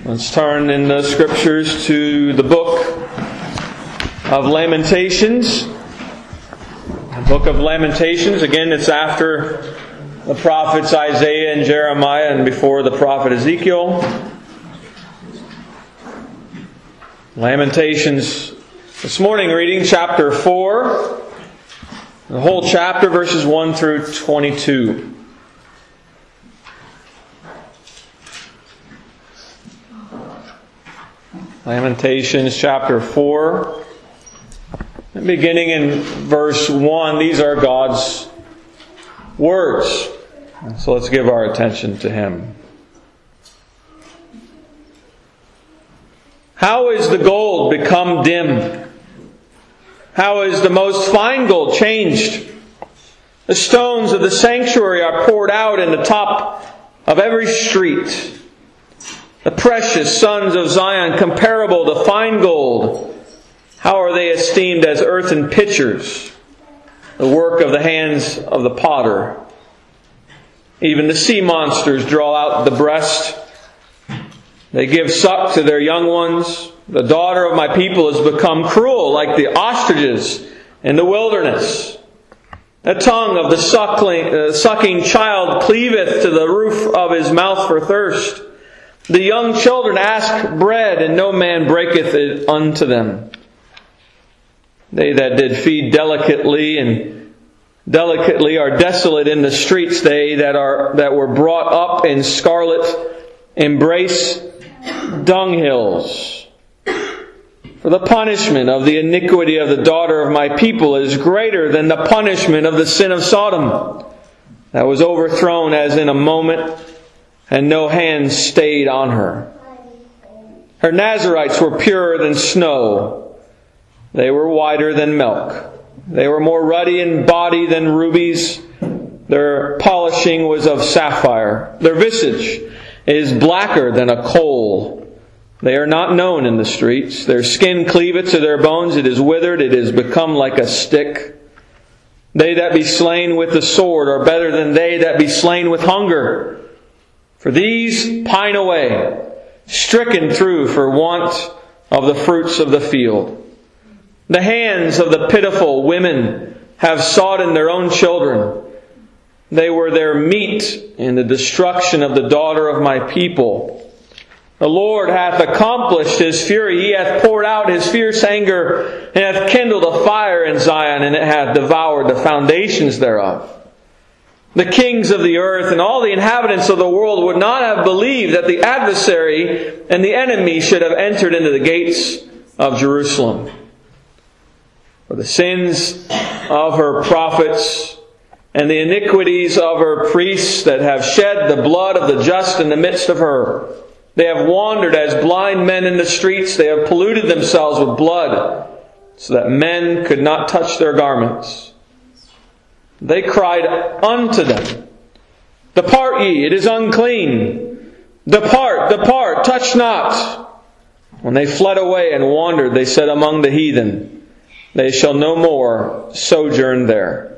Let's turn in the Scriptures to the book of Lamentations. The book of Lamentations, again, it's after the prophets Isaiah and Jeremiah and before the prophet Ezekiel. Lamentations, this morning reading chapter 4, the whole chapter, verses 1 through 22. Lamentations chapter 4, beginning in verse 1, these are God's words. So let's give our attention to Him. How is the gold become dim? How is the most fine gold changed? The stones of the sanctuary are poured out in the top of every street. The precious sons of Zion, comparable to fine gold, how are they esteemed as earthen pitchers, the work of the hands of the potter? Even the sea monsters draw out the breast. They give suck to their young ones. The daughter of my people has become cruel, like the ostriches in the wilderness. The tongue of the sucking child cleaveth to the roof of his mouth for thirst. The young children ask bread, and no man breaketh it unto them. They that did feed delicately are desolate in the streets. They that were brought up in scarlet embrace dunghills. For the punishment of the iniquity of the daughter of my people is greater than the punishment of the sin of Sodom, that was overthrown as in a moment, and no hand stayed on her. Her Nazarites were purer than snow. They were whiter than milk. They were more ruddy in body than rubies. Their polishing was of sapphire. Their visage is blacker than a coal. They are not known in the streets. Their skin cleaveth to their bones. It is withered. It is become like a stick. They that be slain with the sword are better than they that be slain with hunger. For these pine away, stricken through for want of the fruits of the field. The hands of the pitiful women have sought in their own children. They were their meat in the destruction of the daughter of my people. The Lord hath accomplished His fury. He hath poured out His fierce anger, and hath kindled a fire in Zion, and it hath devoured the foundations thereof. The kings of the earth and all the inhabitants of the world would not have believed that the adversary and the enemy should have entered into the gates of Jerusalem. For the sins of her prophets and the iniquities of her priests that have shed the blood of the just in the midst of her, they have wandered as blind men in the streets. They have polluted themselves with blood, so that men could not touch their garments. They cried unto them, Depart ye, it is unclean. Depart, depart, touch not. When they fled away and wandered, they said among the heathen, They shall no more sojourn there.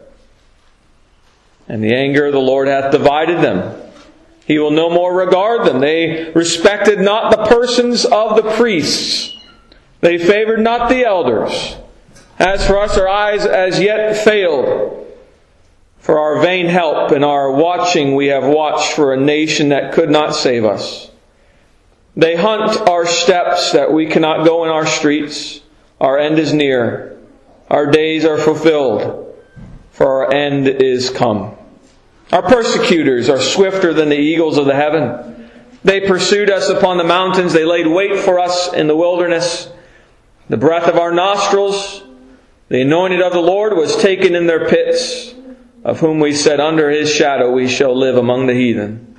And the anger of the Lord hath divided them. He will no more regard them. They respected not the persons of the priests. They favored not the elders. As for us, our eyes as yet failed. For our vain help and our watching we have watched for a nation that could not save us. They hunt our steps that we cannot go in our streets. Our end is near. Our days are fulfilled, for our end is come. Our persecutors are swifter than the eagles of the heaven. They pursued us upon the mountains. They laid wait for us in the wilderness. The breath of our nostrils, the anointed of the Lord, was taken in their pits, of whom we said, Under His shadow we shall live among the heathen.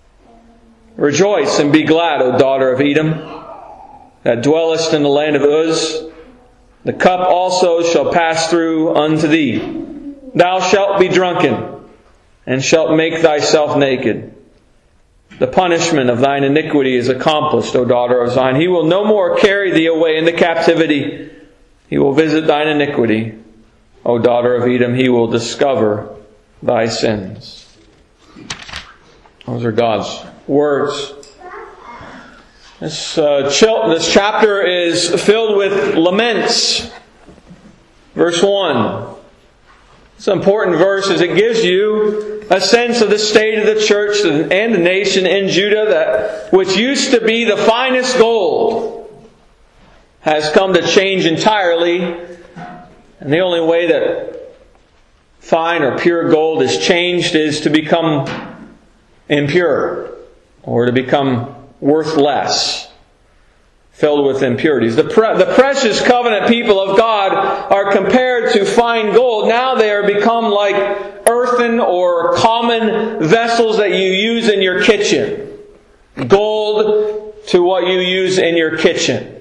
Rejoice and be glad, O daughter of Edom, that dwellest in the land of Uz. The cup also shall pass through unto thee. Thou shalt be drunken, and shalt make thyself naked. The punishment of thine iniquity is accomplished, O daughter of Zion. He will no more carry thee away into captivity. He will visit thine iniquity. O daughter of Edom, He will discover thy sins. Those are God's words. This chapter is filled with laments. Verse 1. It's an important verse as it gives you a sense of the state of the church and the nation in Judah, that which used to be the finest gold has come to change entirely. And the only way that fine or pure gold is changed is to become impure, or to become worth less, filled with impurities. The precious covenant people of God are compared to fine gold. Now they are become like earthen or common vessels that you use in your kitchen. Gold to what you use in your kitchen.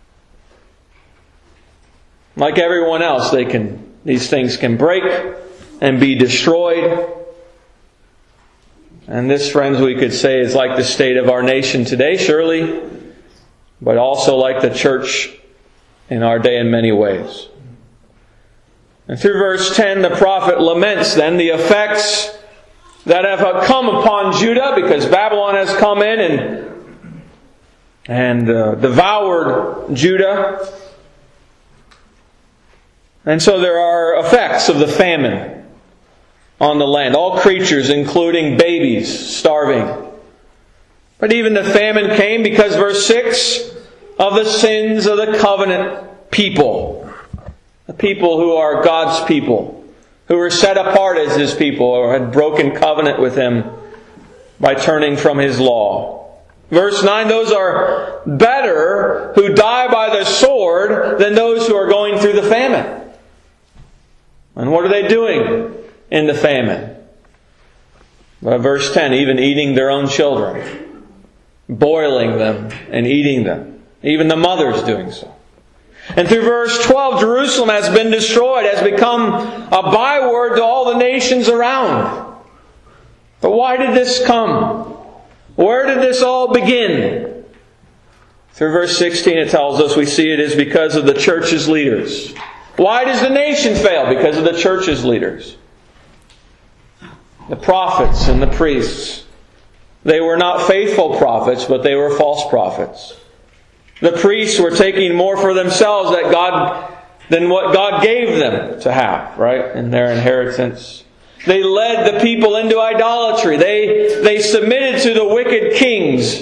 Like everyone else, these things can break and be destroyed. And this, friends, we could say is like the state of our nation today, surely, but also like the church in our day in many ways. And through verse 10, the prophet laments then the effects that have come upon Judah, because Babylon has come in and devoured Judah. And so there are effects of the famine on the land. All creatures, including babies, starving. But even the famine came because, verse 6, of the sins of the covenant people. The people who are God's people, who were set apart as His people, or had broken covenant with Him by turning from His law. Verse 9, those are better who die by the sword than those who are going through the famine. And what are they doing in the famine? Well, verse 10, even eating their own children, boiling them and eating them. Even the mothers doing so. And through verse 12, Jerusalem has been destroyed, has become a byword to all the nations around. But why did this come? Where did this all begin? Through verse 16 it tells us we see it is because of the church's leaders. Why does the nation fail? Because of the church's leaders. The prophets and the priests. They were not faithful prophets, but they were false prophets. The priests were taking more for themselves than what God gave them to have, right, in their inheritance. They led the people into idolatry. They submitted to the wicked kings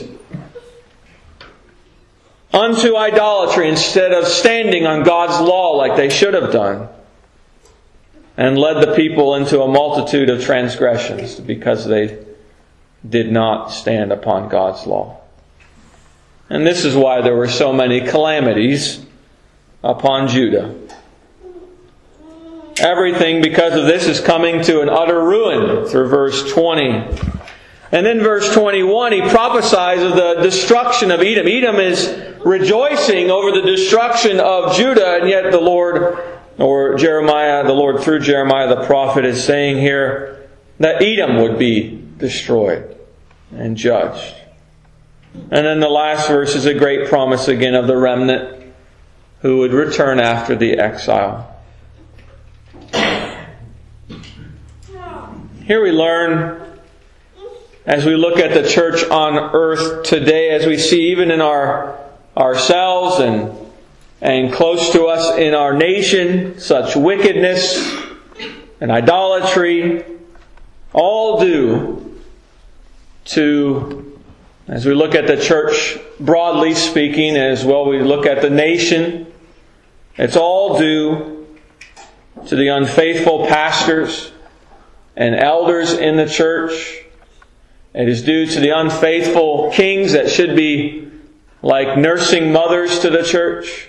unto idolatry instead of standing on God's law like they should have done, and led the people into a multitude of transgressions because they did not stand upon God's law. And this is why there were so many calamities upon Judah. Everything because of this is coming to an utter ruin through verse 20. And then verse 21, he prophesies of the destruction of Edom. Edom is rejoicing over the destruction of Judah, and yet the Lord, or Jeremiah, the Lord through Jeremiah the prophet is saying here that Edom would be destroyed and judged. And then the last verse is a great promise again of the remnant who would return after the exile. Here we learn, as we look at the church on earth today, as we see even in ourselves and close to us in our nation, such wickedness and idolatry, all due to, as we look at the church broadly speaking, as well we look at the nation, it's all due to the unfaithful pastors and elders in the church. It is due to the unfaithful kings that should be like nursing mothers to the church.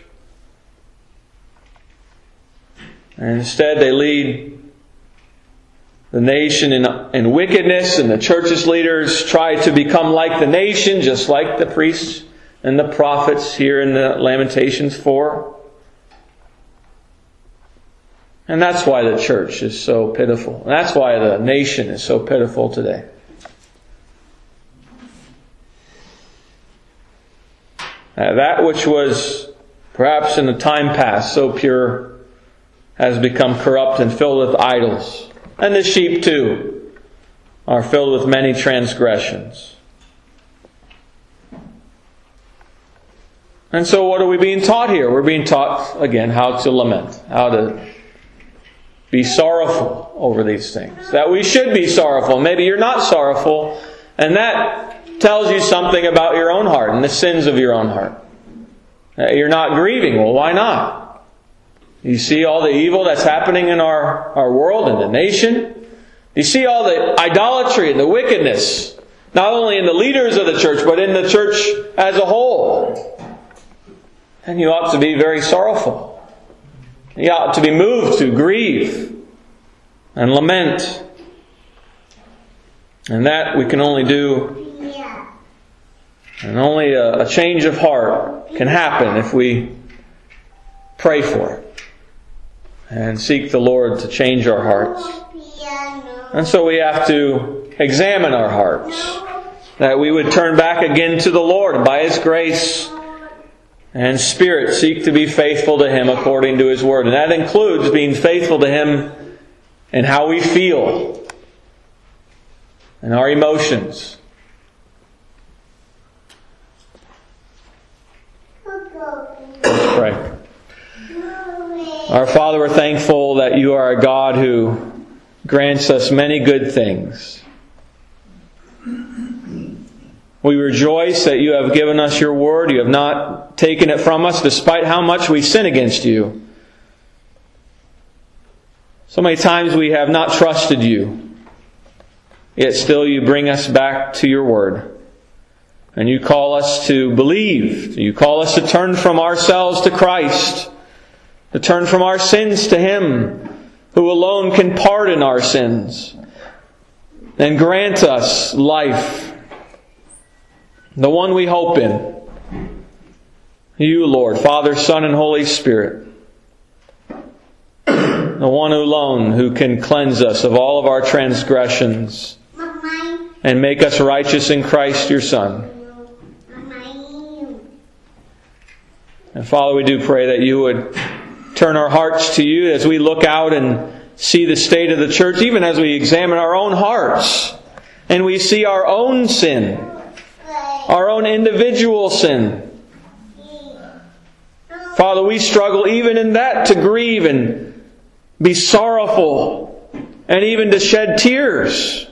And instead they lead the nation in wickedness, and the church's leaders try to become like the nation, just like the priests and the prophets here in the Lamentations 4. And that's why the church is so pitiful. And that's why the nation is so pitiful today. That which was perhaps in the time past so pure has become corrupt and filled with idols. And the sheep too are filled with many transgressions. And so what are we being taught here? We're being taught, again, how to lament, how to be sorrowful over these things. That we should be sorrowful. Maybe you're not sorrowful, and that tells you something about your own heart and the sins of your own heart. You're not grieving. Well, why not? You see all the evil that's happening in our world and the nation. You see all the idolatry and the wickedness, not only in the leaders of the church, but in the church as a whole. And you ought to be very sorrowful. You ought to be moved to grieve and lament. And that we can only do, and only a change of heart can happen if we pray for it and seek the Lord to change our hearts. And so we have to examine our hearts, that we would turn back again to the Lord, and by His grace and Spirit seek to be faithful to Him according to His Word. And that includes being faithful to Him in how we feel and our emotions. Let's pray. Our Father, we're thankful that You are a God who grants us many good things. We rejoice that You have given us Your Word. You have not taken it from us despite how much we sin against You. So many times we have not trusted You. Yet still You bring us back to Your Word. And You call us to believe. You call us to turn from ourselves to Christ. To turn from our sins to Him who alone can pardon our sins and grant us life. The one we hope in. You, Lord, Father, Son, and Holy Spirit. The one alone who can cleanse us of all of our transgressions and make us righteous in Christ, Your Son. And Father, we do pray that You would turn our hearts to You as we look out and see the state of the church, even as we examine our own hearts and we see our own sin, our own individual sin. Father, we struggle even in that to grieve and be sorrowful and even to shed tears.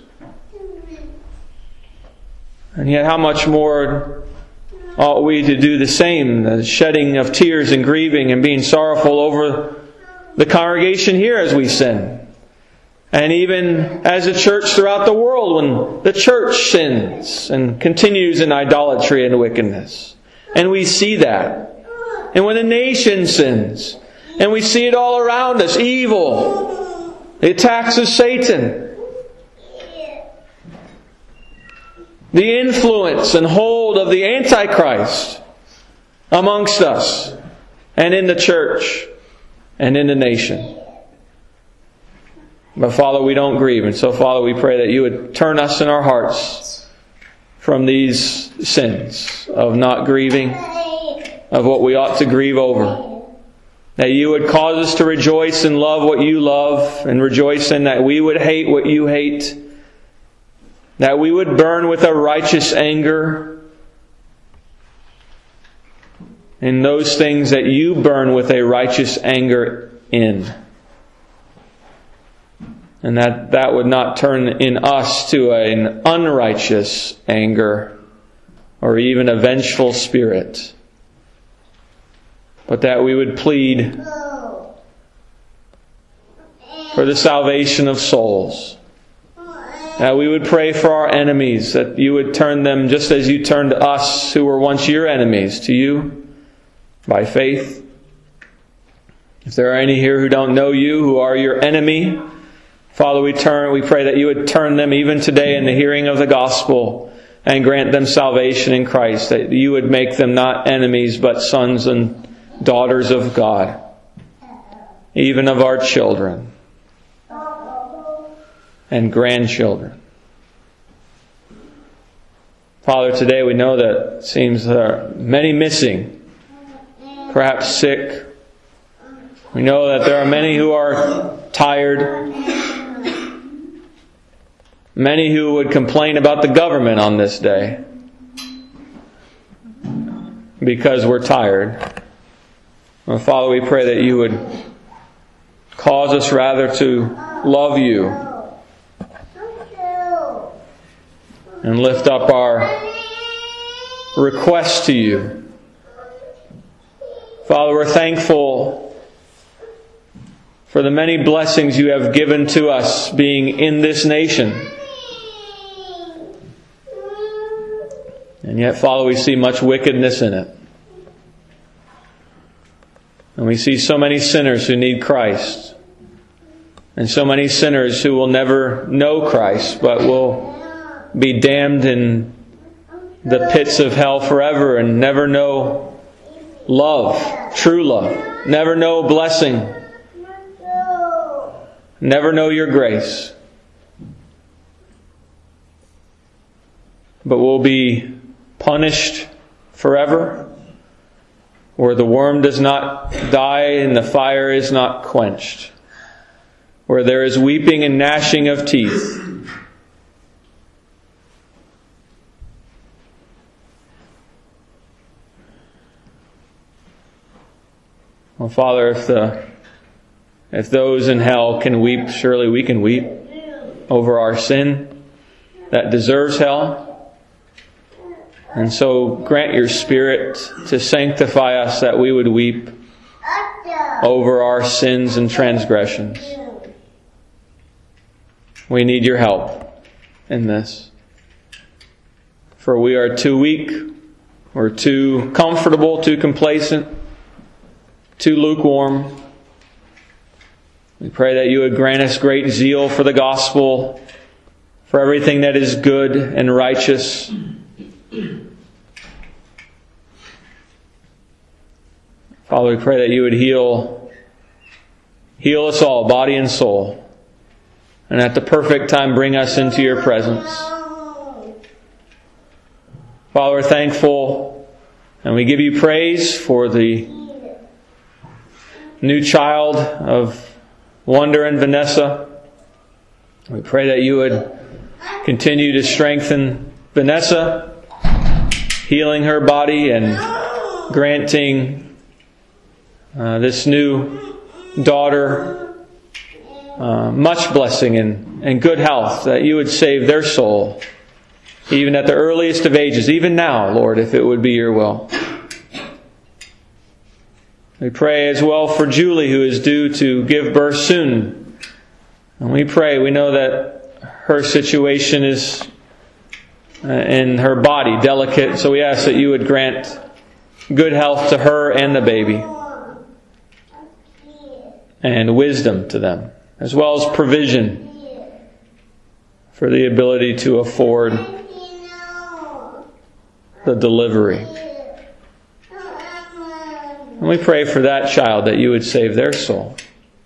And yet how much more ought we to do the same, the shedding of tears and grieving and being sorrowful over the congregation here as we sin. And even as a church throughout the world, when the church sins and continues in idolatry and wickedness. And we see that. And when the nation sins, and we see it all around us, evil, the attacks of Satan, the influence and hold of the Antichrist amongst us and in the church and in the nation. But Father, we don't grieve. And so Father, we pray that You would turn us in our hearts from these sins of not grieving, of what we ought to grieve over. That You would cause us to rejoice and love what You love, and rejoice in that we would hate what You hate. That we would burn with a righteous anger in those things that You burn with a righteous anger in. And that would not turn in us to an unrighteous anger or even a vengeful spirit. But that we would plead for the salvation of souls. That we would pray for our enemies, that You would turn them just as You turned us who were once Your enemies to You by faith. If there are any here who don't know You, who are your enemy, Father, we pray that You would turn them even today in the hearing of the gospel and grant them salvation in Christ. That You would make them not enemies but sons and daughters of God, even of our children and grandchildren. Father, today we know that it seems there are many missing, perhaps sick. We know that there are many who are tired. Many who would complain about the government on this day. because we're tired. Well, Father, we pray that you would cause us rather to love you and lift up our request to you. Father, we're thankful for the many blessings you have given to us being in this nation. And yet, Father, we see much wickedness in it. And we see so many sinners who need Christ. And so many sinners who will never know Christ, but will be damned in the pits of hell forever and never know love, true love. Never know blessing. Never know your grace. But will be punished forever, where the worm does not die and the fire is not quenched, where there is weeping and gnashing of teeth. Well, Father, if those in hell can weep, surely we can weep over our sin that deserves hell. And so grant your Spirit to sanctify us, that we would weep over our sins and transgressions. We need your help in this. For we are too weak, we're too comfortable, too complacent, too lukewarm. We pray that you would grant us great zeal for the gospel, for everything that is good and righteous. Father, we pray that you would heal us all, body and soul, and at the perfect time bring us into your presence. Father, we're thankful and we give you praise for the new child of Wonder and Vanessa. We pray that you would continue to strengthen Vanessa, healing her body and granting this new daughter much blessing and good health, that you would save their soul, even at the earliest of ages, even now, Lord, if it would be your will. We pray as well for Julie, who is due to give birth soon. And we pray, we know that her situation is in her body delicate, so we ask that you would grant good health to her and the baby, and wisdom to them, as well as provision for the ability to afford the delivery. And we pray for that child, that you would save their soul.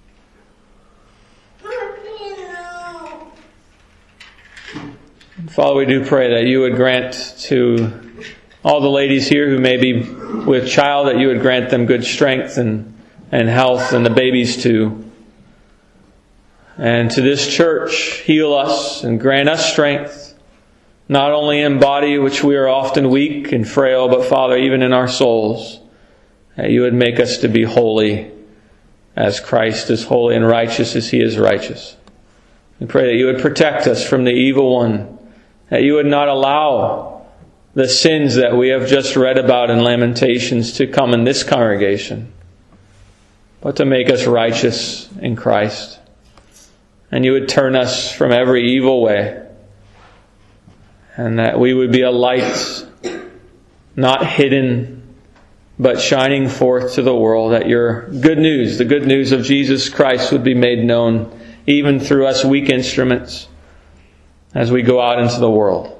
Father, we do pray that you would grant to all the ladies here who may be with child, that you would grant them good strength and health, and the babies too. And to this church, heal us and grant us strength, not only in body, which we are often weak and frail, but Father, even in our souls, that you would make us to be holy as Christ is holy and righteous as He is righteous. We pray that you would protect us from the evil one, that you would not allow the sins that we have just read about in Lamentations to come in this congregation, but to make us righteous in Christ. And you would turn us from every evil way, and that we would be a light, not hidden, but shining forth to the world, that your good news, the good news of Jesus Christ, would be made known even through us weak instruments as we go out into the world.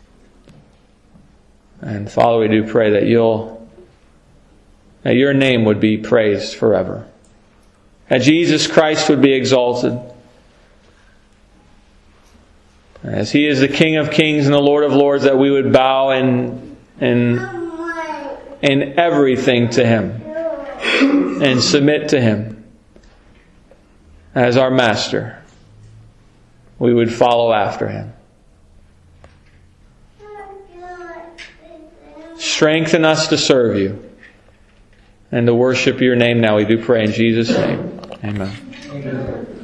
And Father, we do pray that your name would be praised forever, that Jesus Christ would be exalted, as He is the King of Kings and the Lord of Lords, that we would bow in everything to Him and submit to Him as our Master. We would follow after Him. Strengthen us to serve You and to worship Your name now. We do pray in Jesus' name. Amen.